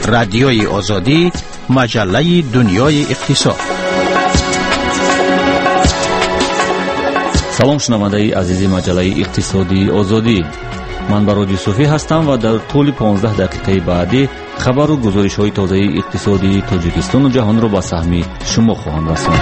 رادیوی آزادی، مجله دنیای اقتصاد. سلام شنوندگان عزیز مجله اقتصادی آزادی. من براد یوسفی هستم و در طول 15 دقیقه بعدی خبر و گزارش‌های تازه اقتصادی تاجیکستان و جهان را به سهم شما خواهم رساند.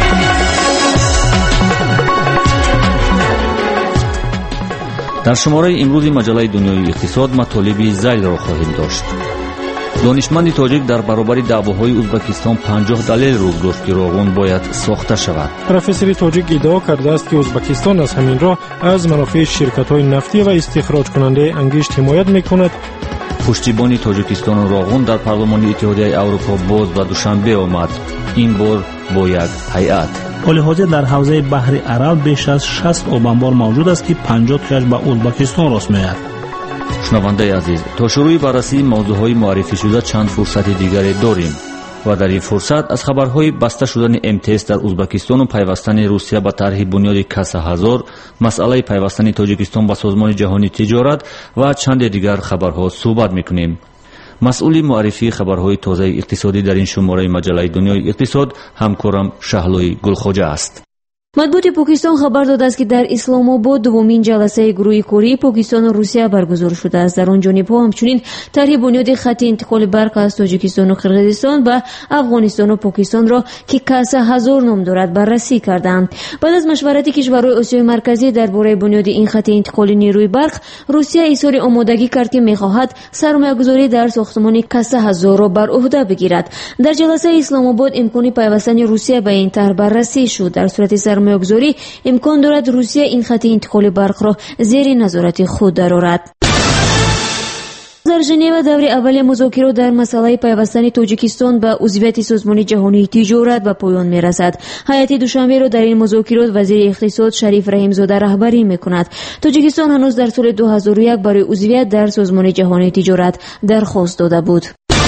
در شماره امروز مجله دنیای اقتصاد مطالب زیاد را خواهیم داشت. دانشمند تاجیک در برابر دعواهای ازبکستان 50 دلیل رو گفت که روغن باید ساخته شود. پروفسور تاجیک ادعا کرده است که ازبکستان از همین راه از منافع شرکت‌های نفتی و استخراج کننده انگشت حمایت می‌کند. پشتیبانی تاجیکستان و روغن در پارلمان اتحادیه اروپا باز به دوشنبه آمد، این بار با یک هیئت. حال حاضر در حوزه بحر عرب بیش از 60 آبانبار موجود است که 50 تاش به ازبکستان راست می‌آید. شنونده عزیز، تا شروع بررسی موضوعهای معرفی شده چند فرصت دیگری داریم و در این فرصت از خبرهای بسته شدن MTS در ازبکستان و پیوستن روسیه به طرح بنیاد کاسه هزار، مسئله پیوستن تاجیکستان به سازمان جهانی تجارت و چند دیگر خبرها صحبت میکنیم. مسئول معرفی خبرهای تازه اقتصادی در این شماره مجله دنیای اقتصاد همکارم شهلوی گلخوجه است. مطبوعات پاکستان خبر داده است که در اسلام آباد دومین جلسه گروه کاری پاکستان و روسیه برگزار شده است. در آن جانب‌ها همچنین طرح بنیاد خط انتقال برق از تاجیکستان و قرقیزستان به افغانستان و پاکستان را که کاسه هزار نام دارد بررسی کردند. بعد از مشورت کشورهای آسیای مرکزی درباره بنیاد این خط انتقال نیروی برق، روسیه اظهار آمادگی کرد که می‌خواهد سرمایه‌گذاری در ساختمان کاسه هزار را بر عهده بگیرد. در جلسه اسلام آباد امکان پیوستن روسیه به این طرح بررسی شد. در صورت سرمایه‌گذاری امکان دارد روسیه این خط انتقال برق را زیر نظارت خود درآورد. در ژنو دور اول مذاکرات در مسئله پیوستن تاجیکستان به عضویت سازمان جهانی تجارت به پایان می‌رسد. هیئت دوشنبه را در این مذاکرات وزیر اقتصاد شریف رحیم‌زاده رهبری می‌کند. تاجیکستان هنوز در سال 2001 برای عضویت در سازمان جهانی تجارت درخواست داده بود.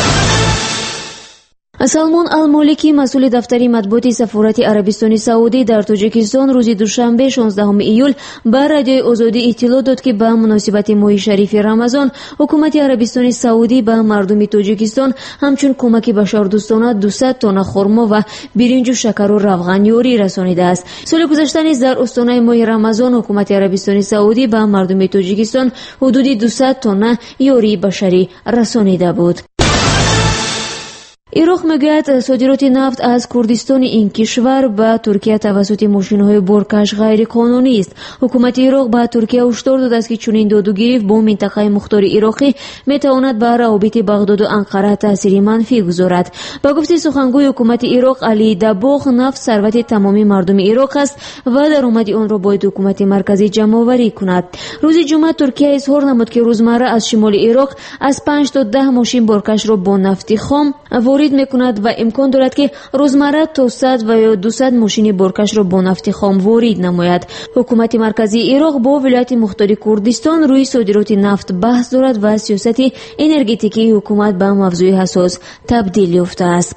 سلمان المالکی مسئول دفتر مطبوعاتی سفارت عربستان سعودی در تاجیکستان روز دوشنبه 16 ایول به رادیوی آزادی اطلاع داد که به مناسبت ماه شریف رمضان حکومت عربستان سعودی به مردم تاجیکستان همچون کمک بشردوستانه 200 تن خرما و برنج و شکر و روغن یاری رسانیده است. سال گذشته نیز در آستانه ماه رمضان حکومت عربستان سعودی به مردم تاجیکستان حدود 200 تن یاری بشری رسانیده بود. عراق میگوید صادرات نفت از کردستان این کشور به ترکیه توسط ماشین‌های بارکش غیر قانونی است. حکومت عراق به ترکیه هشدار داده است که چنین دادوگیری با منطقه مختار عراقی میتواند به روابط بغداد و انقره تاثیر منفی گذارد. با گفته سخنگوی حکومت عراق علی دباغ، نفت ثروت تمامی مردم عراق است و درآمد آن را باید حکومت مرکزی جمع‌آوری کند. روز جمعه ترکیه اظهار نمود که روزمره از شمال عراق از 5 تا 10 ماشین بارکش را با نفت خام وارد میکند و امکان دارد که روزمره تا 100 و یا 200 ماشین بارکش را با نفت خام وارد نماید. حکومت مرکزی عراق با ولایت مختار کردستان روی صادرات نفت بحث دارد و سیاست انرژتیکی حکومت به موضوع حساس تبدیل یافته است.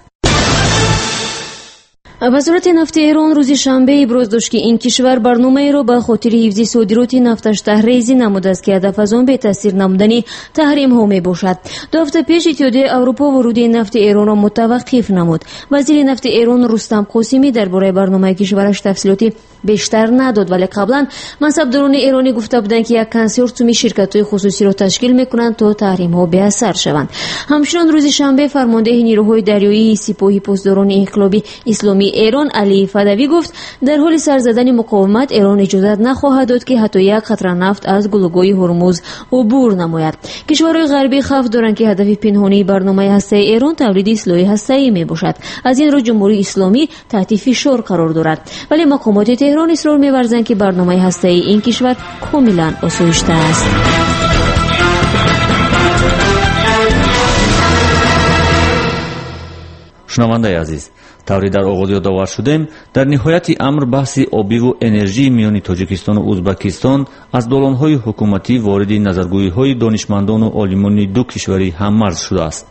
وزارت نفت ایران روز شنبه ابراز داشت که این کشور برنامه را به خاطر حفظ صادرات نفتش تحریزی نموده است که هدف از آن به تاثیر نمودن تحریم ها می باشد. 2 هفته پیش اتحادیه اروپا ورود نفت ایران را متوقف نمود. وزیر نفت ایران رستم قاسمی درباره برنامه کشورش تفصیلاتی بیشتر نداد، ولی قبلا منصبداران ایرانی گفته بودند که یک کنسورسیوم شرکت‌های خصوصی را تشکیل می‌کنند تا تحریم ها بی‌اثر شوند. همچنین روز شنبه فرمانده نیروهای دریایی سپاه پاسداران انقلابی اسلامی ایران علی فدوی گفت در حال سر زدن مقاومت ایران اجازه نخواهد داد که حتی یک قطره نفت از گلوگوی هرمز عبور نماید. کشورهای غربی خواهد دارند که هدف پنهانی برنامه هسته‌ای ایران تولید سلاح هسته‌ای میباشد. از این رو جمهوری اسلامی تحت فشار قرار دارد، ولی مقامات تهران اصرار می‌ورزند که برنامه هسته‌ای این کشور کاملا آسایشته است. شنونده عزیز، طوری در آغاز یادآور شدیم، در نهایت امر بحث آبی و انرژی میان تاجیکستان و ازبکستان از دالان‌های حکومتی وارد نظرگویی‌های دانشمندان و عالمان دو کشوری هم‌مرز شده است.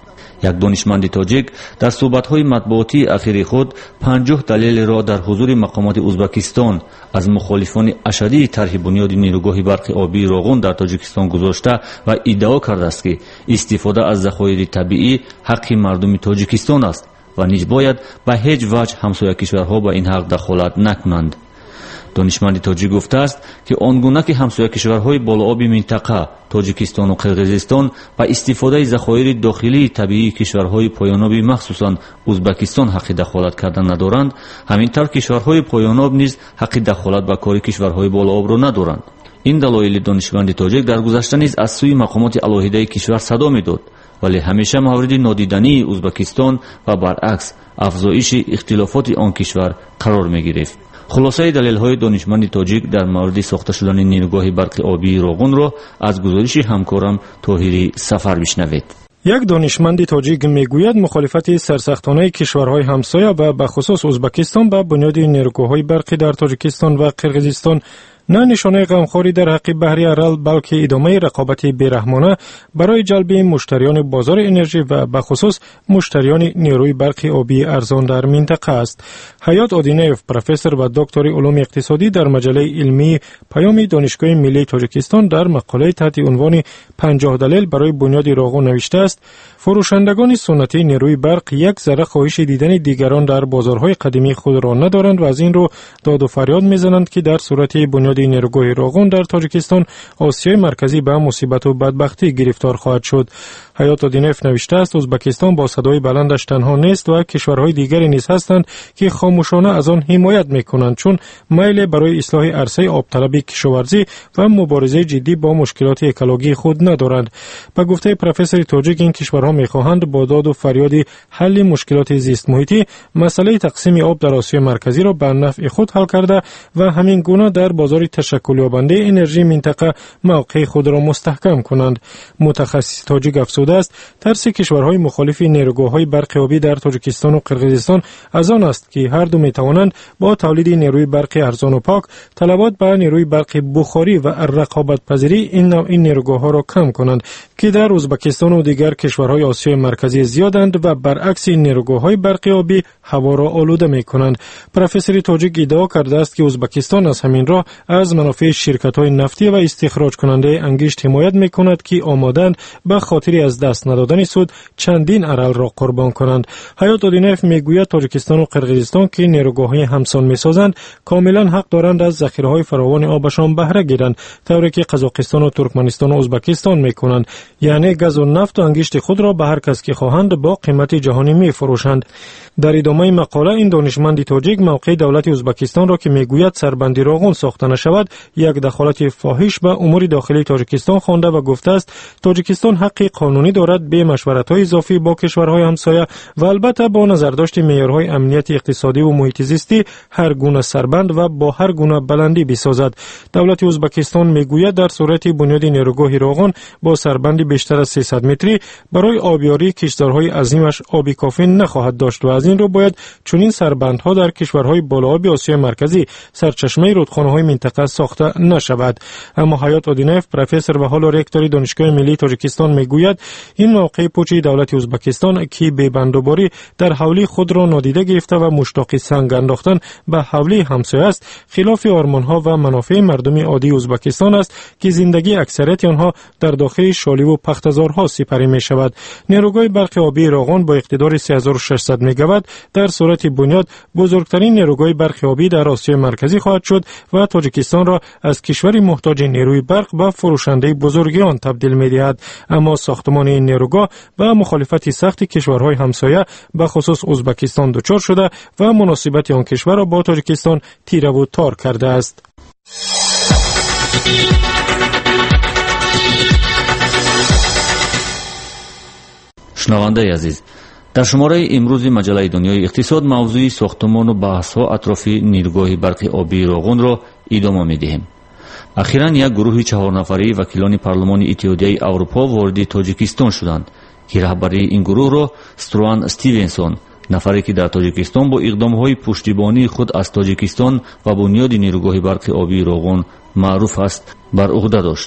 یک دانشمند تاجیک در صحبت‌های مطبوعاتی اخیر خود 50 دلیل را در حضور مقامات ازبکستان از مخالفان اشدی طرح بنیاد نیروگاه برق آبی روغن در تاجیکستان گذاشته و ادعا کرده است که استفاده از ذخایر طبیعی حق مردم تاجیکستان است و نیز باید به هیچ وجه همسایه کشورها به این حق دخالت نکنند. دانشمند تاجیک گفته است که آنگونه که همسایه کشورهای بالوآبی منطقه تاجیکستان و قرقیزستان با استفاده ذخایر داخلی طبیعی کشورهای پایانابی مخصوصا ازبکستان حق دخالت کردن ندارند، همینطور کشورهای پایاناب نیز حق دخالت به کار کشورهای بالوآب را ندارند. این دلایل دانشمند تاجیک در گذشته نیز از سوی مقامات الهیده کشور صدا میداد، ولی همیشه مورد نادیدنی ازبکستان و برعکس افزایش اختلافات آن کشور قرار میگرفت. خلاصه دلیل‌های دانشمند تاجیک در مورد ساخته شدن نیروگاه برق آبی روغن را از گزارش همکارم طاهری سفر بشنوید. یک دانشمند تاجیک میگوید مخالفت سرسختانه کشورهای همسایه و به خصوص ازبکستان به بنیاد نیروگاه‌های برقی در تاجیکستان و قرقیزستان نه نشانه غمخواری در حق بحر ارال بلکه ادامه رقابت بیرحمانه برای جلب مشتریان بازار انرژی و به خصوص مشتریان نیروی برق آبی ارزان در منطقه است. حیات آدینیف پروفسور و دکتر علوم اقتصادی در مجله علمی پیام دانشگاه ملی تاجیکستان در مقاله تحت عنوان 50 دلیل برای بنیاد روغن نوشته است: فروشندگان سنتی نیروی برق یک ذره خواهش دیدن دیگران در بازارهای قدیمی خود را ندارند و از این رو داد و فریاد میزنند که در صورت بنیاد نیروگاه روغن در تاجیکستان آسیای مرکزی به مصیبت و بدبختی گرفتار خواهد شد. حیات آدینیف نوشته است ازبکستان با صدای بلندش تنها نیست و کشورهای دیگری نیز هستند که خاموشانه از آن حمایت میکنند، چون میل برای اصلاح عرصه آبطلبی کشاورزی و مبارزه جدی با مشکلات اکولوژی خود ندارند. به گفته پروفسور تاجیک این کشورها میخواهند با داد و فریاد حل مشکلات زیست محیطی مسئله تقسیم آب در آسیای مرکزی را به نفع خود حل کرده و همین گونه در بازار تشکل یابنده انرژی منطقه موقع خود را مستحکم کنند. متخصص تاجیک افزوده است ترس کشورهای مخالف نیروگاه‌های برق آبی در تاجیکستان و قرقیزستان از آن است که هر دو میتوانند با تولید نیروی برق ارزان و پاک طلبات به نیروی برق بخاری و رقابت پذیری این نیروگاه‌ها را کم کنند که در ازبکستان و دیگر کشورهای آسیای مرکزی زیادند و برعکس این نیروگاه‌های برق آبی هوا را آلوده می‌کنند. پروفسور تاجیک ادعا کرده است که ازبکستان از همین راه از منافع شرکت‌های نفتی و استخراج کننده انگشت حمایت می‌کند که آمادند به خاطر از دست ندادن سود چندین ارل را قربان کنند. حیات آدینیف میگوید تاجیکستان و قرقیزستان که نیروگاه‌های همسان می‌سازند کاملا حق دارند از ذخیره‌های فراوان آبشان بهره گیرند، طوری که قزاقستان و ترکمنستان و ازبکستان می‌کنند، یعنی گاز و نفت و انگشت خود را به هر کس که خواهند با قیمت جهانی می‌فروشند. در ادامه مقاله این دانشمند تاجیک موقع دولت ازبکستان را که میگوید سربندی روغن ساخته نشود یک دخالت فاحش به امور داخلی تاجیکستان خوانده و گفته است تاجیکستان حق قانونی دارد به مشورت‌های اضافی با کشورهای همسایه و البته با نظرداشت معیارهای امنیت اقتصادی و محیط زیستی هر گونه سربند و با هر گونه بلندی بسازد. دولت ازبکستان میگوید در صورت بنیاد نیروگاه روغن با سربندی بیشتر از 300 متری برای آبیاری کشتزارهای عظیمش آبی کافی نخواهد داشت و از این رو باید چنین سربندها در کشورهای بالوآبی آسیای مرکزی سرچشمه رودخانه‌های منطقه ساخته نشود. اما حیات آدینیف پروفسور و حال رکتور دانشگاه ملی تاجیکستان میگوید این موقع پوچ دولت ازبکستان که به بندوباری در حولی خود را نادیده گرفته و مشتاق سنگ انداختن به حولی همسایه است خلاف آرمان‌ها و منافع مردم عادی ازبکستان است که زندگی اکثریت آنها در داخل شالی و پختزارها سپری می‌شود. نیروگاه برق آبی روغن با اقتدار 3600 مگاوات در صورت بنیاد بزرگترین نیروگاه برق آبی در آسیای مرکزی خواهد شد و تاجیکستان را از کشوری محتاج نیروی برق به فروشنده بزرگ آن تبدیل می‌دهد. اما ساختمان این نیروگاه با مخالفت سخت کشورهای همسایه به خصوص ازبکستان دچار شده و مناسبت آن کشور را با تاجیکستان تیره و تار کرده است. شنونده عزیز، در شماره امروز مجله دنیای اقتصاد موضوع ساختمان و بحث‌ها اطراف نیروگاه برق آبی روغن را ادامه می‌دهیم. اخیراً یک گروه 4 نفره وکیلان پارلمان اتحادیه اروپا وارد تاجیکستان شدند که رهبری این گروه را استروان استیونسون، نفری که در تاجیکستان با اقدام‌های پشتیبانی خود از تاجیکستان و بنیاد نیروگاه برق آبی روغن معروف است، بر عهده داشت.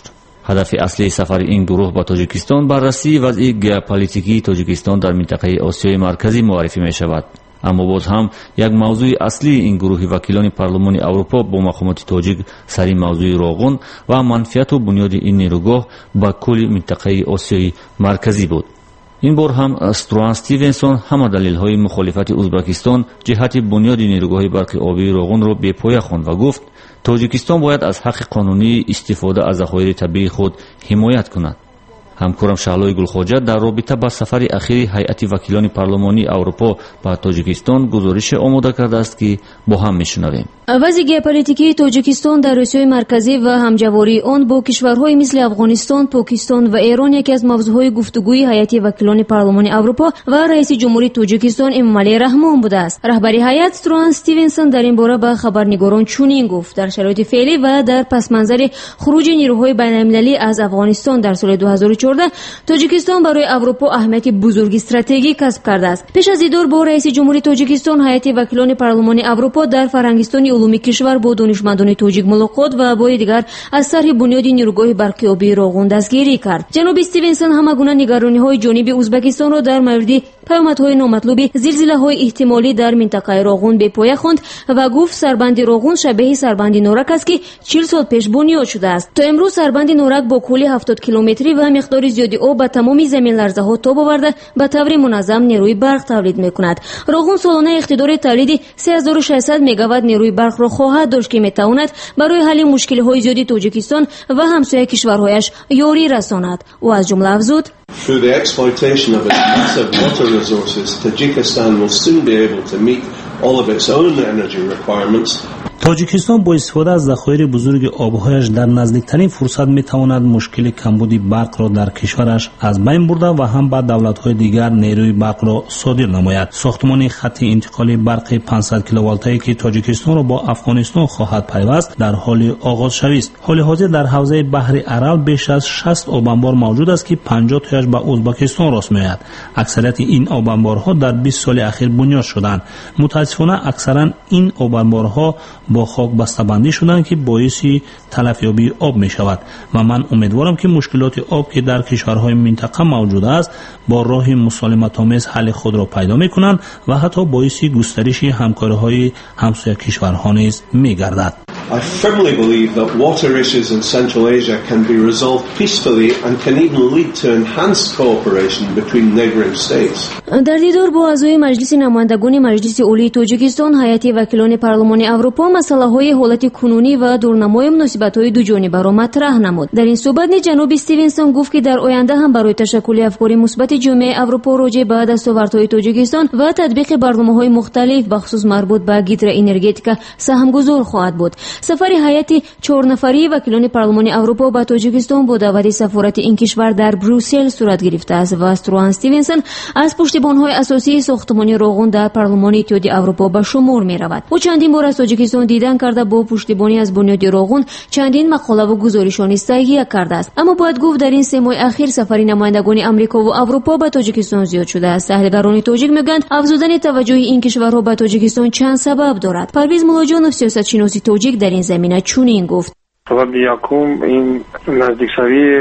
ҳадафи аслии сафари ин гурӯҳ ба тоҷикистон баррасии вазъи геополитикии тоҷикистон дар минтақаи осиёи марказӣ муаррифӣ мешавад. аммо боз ҳам як мавзӯи аслии ин гурӯҳи вакилони парлумони аврупо бо мақомоти тоҷик сари мавзӯи роғун ва манфиату бунёди ин нерӯгоҳ ба кулли минтақаи осиёи марказӣ буд. ин бор ҳам Струан Стивенсон ҳама далелҳои мухолифати Узбекистон ҷиҳати бунёди нерӯгоҳи барқи обии роғунро бепоя хонд ва гуфт тоҷикистон бояд аз ҳаққи қонунии истифода аз захоири табиии худ ҳимоят кунад. ҳамкорам Шаҳлои Гулхоҷа дар робита ба сафари ахири ҳайати вакилони парлумонии Аврупо ба Тоҷикистон гузорише омода кардааст, ки бо ҳам мешунавем. вазъи геополитикии Тоҷикистон дар Осиёи марказӣ ва ҳамҷавории он бо кишварҳои мисли Афғонистон, Покистон ва Эрон яке аз мавзӯъҳои гуфтугӯи ҳайати вакилони парлумони Аврупо ва раиси ҷумҳурии Тоҷикистон Эмомалӣ Раҳмон будааст. раҳбари ҳайат Струан Стивенсон дар ин бора ба хабарнигорон чунин гуфт: дар шароити феълӣ ва дар пасманзари хуруҷи нерӯҳои байналмилалӣ аз Афғонистон дар соли 2014 Тоҷикистон барои Аврупо аҳамияти бузурги стратегӣ касб кардааст. пеш аз дидор бо раиси ҷумҳурии Тоҷикистон ҳайати вакилони парлумони Аврупо дар Фарҳангистони улуми кишвар бо донишмандони тоҷик мулоқот ва бори дигар аз сарҳи бунёди нерӯгоҳи барқи обии роғун дастгирӣ кард. ҷаноби Стивенсон ҳама гуна нигарониҳои ҷониби Узбекистонро дар мавриди паёмадҳои номатлуби зилзилаҳои эҳтимолӣ дар минтақаи роғун бепоя хонд ва гуфт сарбанди роғун шабеҳи сарбанди норак аст, ки 40 сол пеш бунёд шудааст. то имрӯз сарбанди норак бо кӯли 70 километрӣ ва миқдори зиёди об ба тамоми заминларзаҳо тоб оварда ба таври муназзам нерӯи барқ тавлид мекунад. роғун солона иқтидори тавлиди 3600 мегаватт нерӯи барқро хоҳад дошт, ки метавонад барои ҳалли мушкилиҳои зиёди Тоҷикистон ва ҳамсоя кишварҳояш ёрӣ расонад. ӯ аз ҷумла афзуд: Through the exploitation of its massive water resources, Tajikistan will soon be able to meet all of its own energy requirements. тоҷикистон бо истифода аз захоири бузурги обҳояш дар наздиктарин фурсат метавонад мушкили камбуди барқро дар кишвараш аз байн бурда ва ҳам ба давлатҳои дигар нерӯи барқро содир намояд. сохтмони хатти интиқоли барқи 500 киловолтае ки тоҷикистонро бо афғонистон хоҳад пайваст дар ҳоли оғозшавист. ҳоли ҳозир дар ҳавзаи баҳри Арал беш аз 60 обанбор мавҷуд аст, ки 50 тояш ба Узбекистон рост меояд. аксарияти ин обанборҳо дар 20 соли ахир бунёд шуданд. мутаассифона аксаран ин обанборҳо бо хок бастабандӣ шуданд, ки боиси талафёбии об мешавад ва ман умедворам, ки мушкилоти об, ки дар кишварҳои минтақа мавҷуд аст, бо роҳи мусолиматомез ҳалли худро пайдо мекунанд ва ҳатто боиси густариши ҳамкориҳои ҳамсоя кишварҳо низ мегардад. I firmly believe that water issues in Central Asia can be resolved peacefully and can even lead to enhanced cooperation between neighbouring states. дар дидор бо аъзои маҷлиси намояндагони маҷлиси олии Тоҷикистон ҳайати вакилони парлумони Аврупо масъалаҳои ҳолати кунунӣ ва дурнамои муносибатҳои дуҷонибаро матраҳ намуд. дар ин суҳбат низ ҷаноби Стивенсон гуфт, ки дар оянда ҳам барои ташаккули афкори мусбати ҷомеаи Аврупо роҷеъ ба дастовардҳои Тоҷикистон ва татбиқи барномаҳои мухталиф бахусус марбут ба гидроэнергетика саҳмгузор хоҳад буд. сафари ҳайати 4 нафарии вакилони парлумони Аврупо ба Тоҷикистон бо даъвати сафорати ин кишвар дар Брюссел сурат гирифтааст ва Струан Стивенсон аз пуштибонҳои асосии сохтмони роғун дар парлумони Иттиҳоди Аврупо ба шумор меравад. ӯ чандин бор аз Тоҷикистон дидан карда бо пуштибонӣ аз бунёди роғун чандин мақолаву гузоришониз таҳия кардааст. аммо бояд гуфт, дар ин 3 моҳи ахир сафари намояндагони Амрикову Аврупо ба Тоҷикистон зиёд шудааст. таҳлилгарони тоҷик мегӯянд афзудани таваҷҷӯҳи ин кишварҳо ба Тоҷикистон чанд сабаб дорад. Парвиз Муллоҷонов, сиёсатшиноси тоҷик, дар ин замина чунин гуфт: сабаби якум ин наздикшавии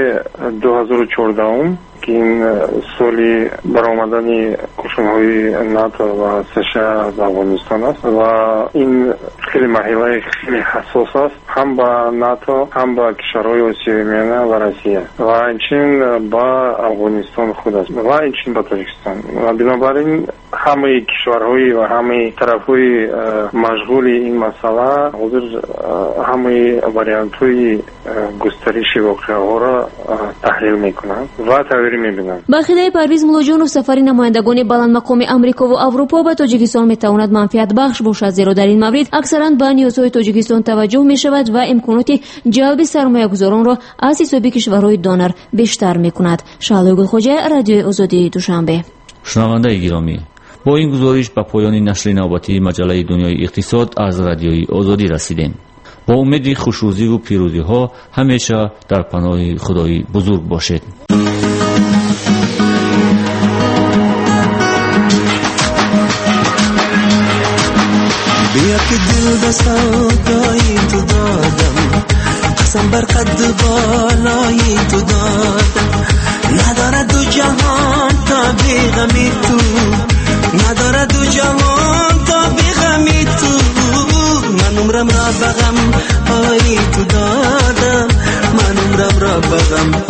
2014 ки ин соли баромадани кӯшунҳои НАТО ва США аз Афғонистон аст ва ин хеле марҳилаи хеле ҳассос аст ҳам ба НАТО, ҳам ба кишварҳои Осиёи Миёна ва Россия ва инчунин ба Афғонистон худ аст ва инчунин ба Тоҷикистон. ва бинобар ин ҳамаи кишварҳои ва ҳамаи тарафҳои машғули ин масъала ҳозир ҳамаи вариантҳои густариши воқеаҳоро таҳлил мекунанд ва тавир мебинанд. ба ақидаи Парвиз Муллоҷонов, сафари намояндагони баландмақоми Амрикову Аврупо ба Тоҷикистон метавонад манфиатбахш бошад, зеро дар ин маврид аксаран ба ниёзҳои Тоҷикистон таваҷҷӯҳ мешавад ва имконоти ҷалби сармоягузоронро аз ҳисоби кишварҳои донор бештар мекунад. Шаҳлои Гулхоҷа, Радиои Озодии Душанбе. шунавандаи гиромӣ, бо ин гузориш ба поёни нашри навбатии маҷаллаи Дунёи иқтисод аз Радиои Озодӣ расидем. با امید خوشروزی و پیروزی ها همیشه در پناه خدای بزرگ باشید. بیا که دل به سودای تو دادم، نفسم بر قد بالای تو دادم، ندارد دو جهان تا بی غمی تو، ندارد دو جهان تا بی غمی تو. من عمرم را بغم های تو دادم، من عمرم را بغم